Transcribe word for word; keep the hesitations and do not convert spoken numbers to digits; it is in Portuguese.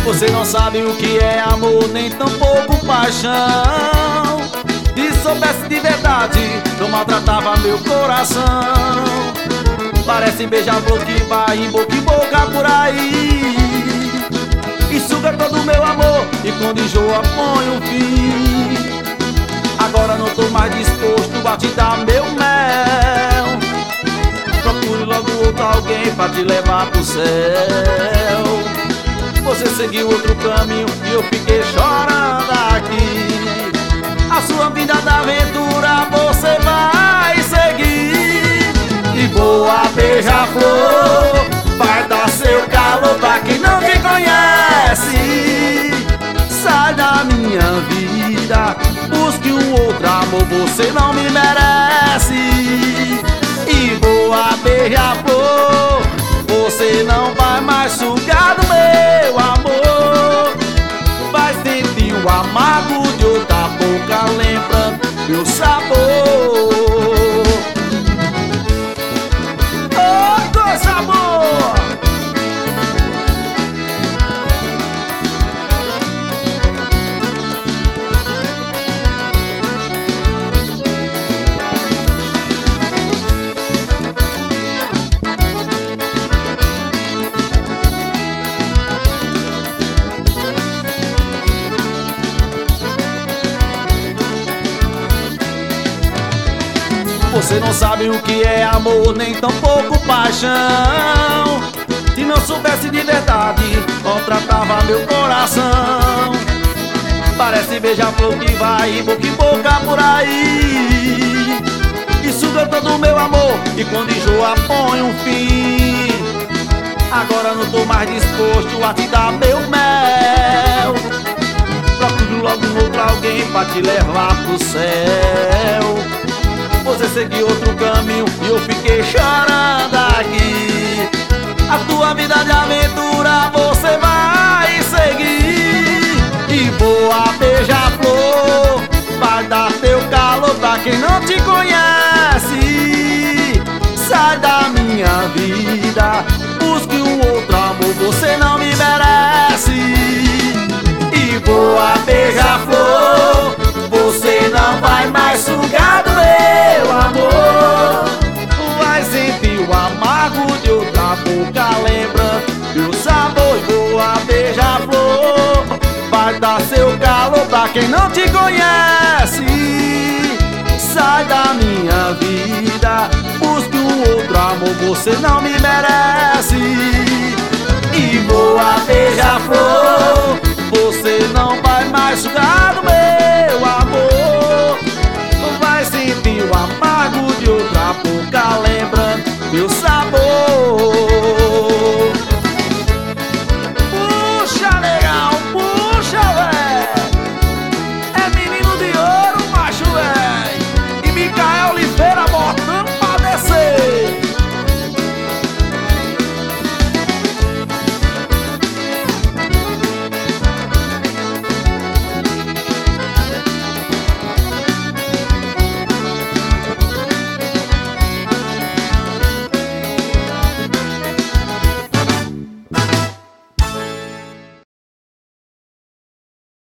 Você não sabe o que é amor, nem tampouco paixão. Se soubesse de verdade, não maltratava meu coração. Parece beija-flor que vai em boca em boca por aí, e suga todo o meu amor, e quando enjoa põe um fim. Agora não tô mais disposto a te dar meu mel. Procure logo outro alguém pra te levar pro céu. Você seguiu outro caminho e eu fiquei chorando aqui. A sua vida da aventura você vai seguir. E voa beija-flor, vai dar seu calor pra quem não te conhece. Sai da minha vida, busque um outro amor, você não me merece. E voa beija-flor, você não vai mais sugar do meu amor. Vai sentir o amargo de outra boca, lembrando meu sabor. Oh, coisa boa! Você não sabe o que é amor, nem tampouco paixão. Se não soubesse de verdade, maltratava meu coração. Parece beija-flor que vai boca em boca por aí, e suga todo o meu amor, e quando enjoa põe um fim. Agora não tô mais disposto a te dar meu mel. Procure logo um outro alguém pra te levar pro céu. Você seguiu outro caminho e eu fiquei chorando aqui. A tua vida de aventura você vai seguir. E voa beija-flor, vai dar teu calor pra quem não te conhece. Sai da minha vida, busque um outro amor, você não me merece. E voa beija-flor, você não vai mais sugar do meu amor. Vai sentir o amargo de outra boca, lembrando meu sabor. E voa beija-flor, vai dar seu calor pra quem não te conhece. Sai da minha vida, busque um outro amor, você não me merece. E voa beija-flor,